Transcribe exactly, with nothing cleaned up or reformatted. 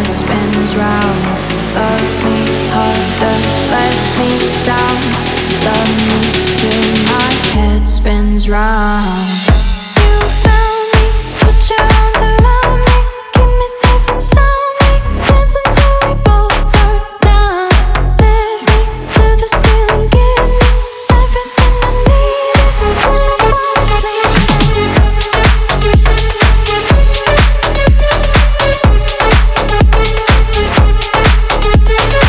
head spins round. Love me harder, let me down. Love me till my head spins round.